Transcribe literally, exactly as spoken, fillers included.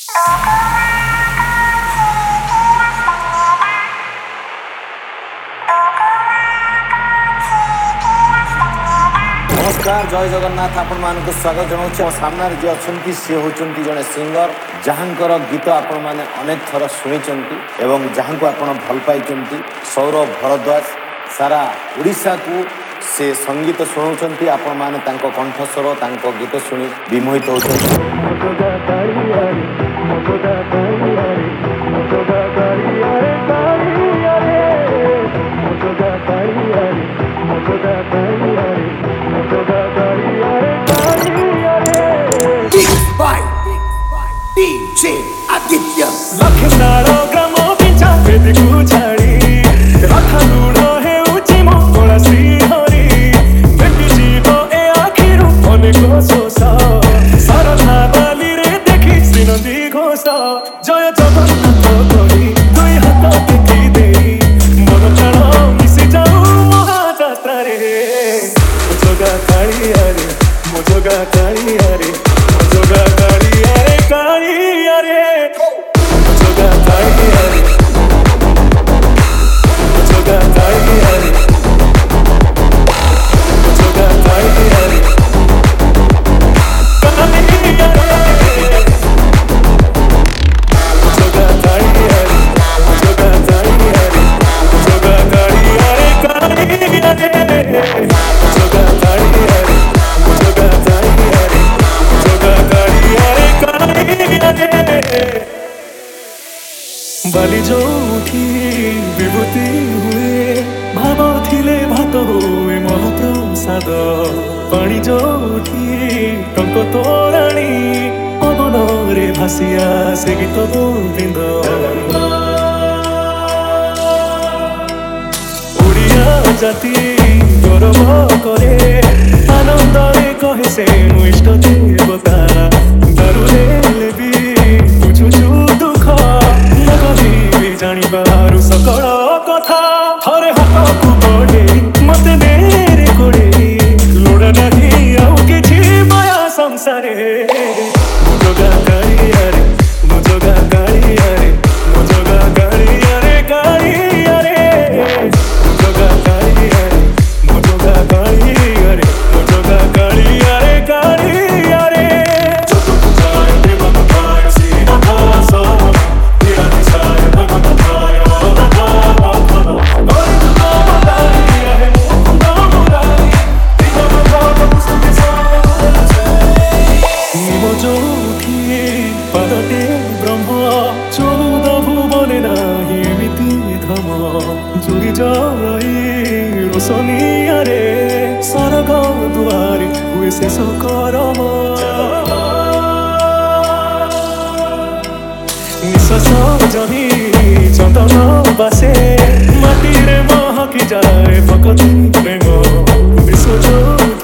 नमस्कार जय जगन्नाथ आपण मानक स्वागत जनाऊँ सामने जी अच्छा सी होती जड़े सिंगर जहाँकर गीत आपण मैंने अनेक थर शुणी जहाँ को आप भल पाई सौरभ भरद्वाज सारा ओडिशा को से संगीत शुणाउछंती आपण माने तांको कंठस्वर तांको गीत शुणी विमोहित होछंती। डीजे आदित्य लखनारो ग्रामो पिछा बेदकु छाड़ी रथा लूड़ो है उची मो तोला श्री हरि बेटी जीव ए आखिरु अनेको सोसा सरधा बाली रे देखी श्रीनदी घोष जय जगन्नाथ करी दुई हाथ टेकी देई मन प्राण मिशि जाऊ महाजात्रा रे जोगा कालिया रे मो जोगा कालिया रे मो जोगा कालिया रे कालिया रे जोगा कालिया रे जोगा कालिया रे जोगा कालिया रे कालिया रे जोगा कालिया रे जोगा कालिया रे जोगा कालिया रे कालिया रे जोगा कालिया रे जोगा कालिया रे जोगा कालिया रे कालिया रे बाली जोठी विभूति हुए भाव थिले भात हुए महाप्रसाद पानी जोठी टंक तोराणी पवन रे भासिया से गीत गोविंद ओडिया जाति गौरव करे आनंद रे कहे से मु इष्ट देवता दारुले लेबी बुझुछु दुख लगभी जानी बारू सकल कथा थरे हाथ को बढ़े मते मेरे कोड़े लोड़ा नहीं आउ किछि माया संसारे जोगा कालिया रे मो जोगा कालिया रे मो जोगा कालिया रे कालिया रे जोगा कालिया रे मो जोगा कालिया रे मो जोगा कालिया रे कालिया रे पदटे ब्रह्म चौद भुवन नाही नीति धम जुड़ी जई रोशनिया रे सरग दुआरे हुए शेष करम निश्वास जही चंदन बासे माटी रे महकी जाए भक्ति प्रेम विश्व